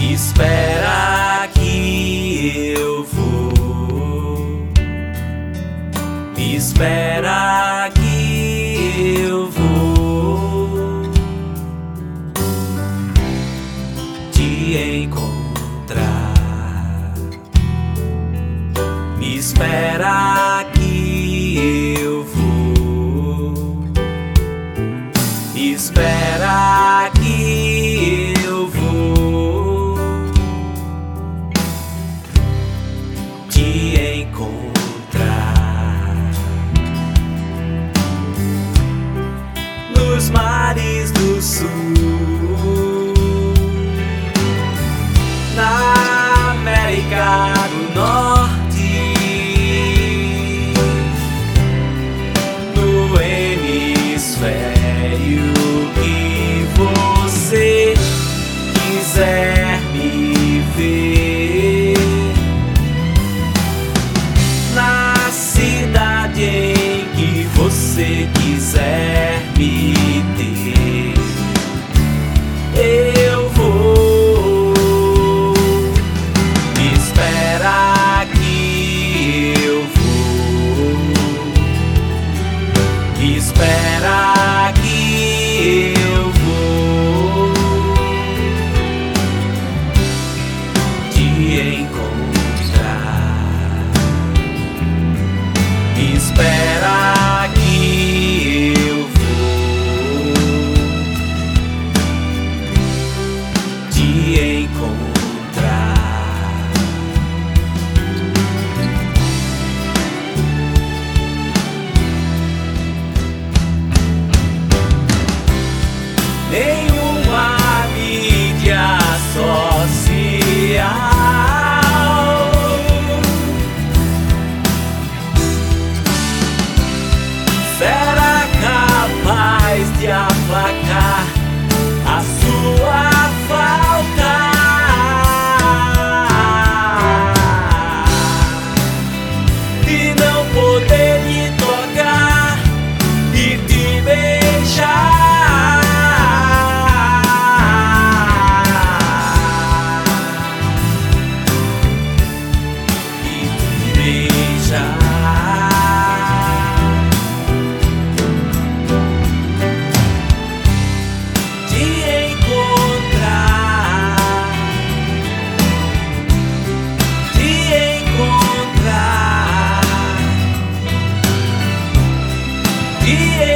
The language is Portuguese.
Espera que eu vou. Espera que eu vou te encontrar. Espera que eu vou. Espera que eu vou te encontrar nos mares do sul, na América do Norte, no hemisfério que você quiser me ver, na cidade em que você quiser me ter, eu vou. Espera que eu vou. Espera que eu vou te encontrar. Espera que eu vou te encontrar. Nenhuma mídia social será capaz de aplacar a sua falta de não poder lhe tocar e te beijar. Yeah.